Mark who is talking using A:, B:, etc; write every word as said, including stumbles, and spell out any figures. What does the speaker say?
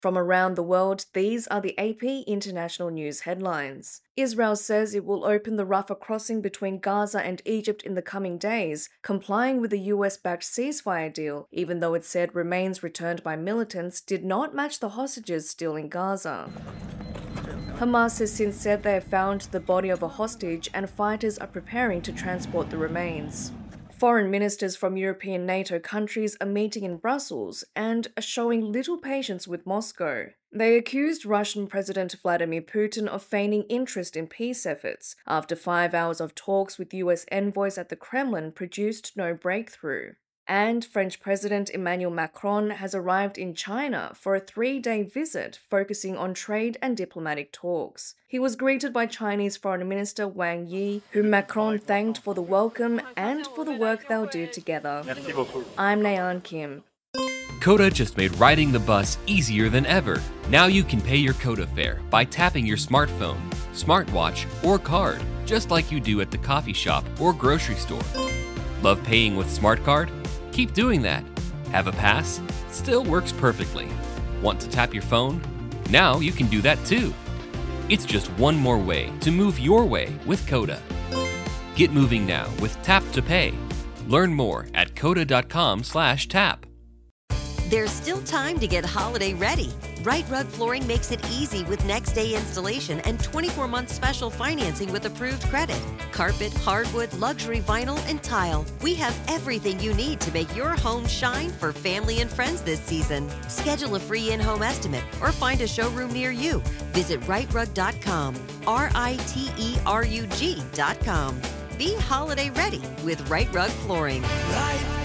A: From around the world, these are the A P International News headlines. Israel says it will open the Rafah crossing between Gaza and Egypt in the coming days, complying with the U S-backed ceasefire deal, even though it said remains returned by militants did not match the hostages still in Gaza. Hamas has since said they have found the body of a hostage and fighters are preparing to transport the remains. Foreign ministers from European NATO countries are meeting in Brussels and are showing little patience with Moscow. They accused Russian President Vladimir Putin of feigning interest in peace efforts after five hours of talks with U S envoys at the Kremlin produced no breakthrough. And French President Emmanuel Macron has arrived in China for a three-day visit focusing on trade and diplomatic talks. He was greeted by Chinese Foreign Minister Wang Yi, whom Macron thanked for the welcome and for the work they'll do together. I'm Nayan Kim.
B: Coda just made riding the bus easier than ever. Now you can pay your Coda fare by tapping your smartphone, smartwatch, or card, just like you do at the coffee shop or grocery store. Love paying with SmartCard? Keep doing that. Have a pass? It still works perfectly. Want to tap your phone? Now you can do that too. It's just one more way to move your way with Coda. Get moving now with Tap to Pay. Learn more at coda dot com slash tap.
C: There's still time to get holiday ready. Right Rug Flooring makes it easy with next day installation and twenty-four month special financing with approved credit. Carpet, hardwood, luxury vinyl, and tile. We have everything you need to make your home shine for family and friends this season. Schedule a free in-home estimate or find a showroom near you. Visit right rug dot com, R I T E R U G dot com. Be holiday ready with Right Rug Flooring.
D: Right.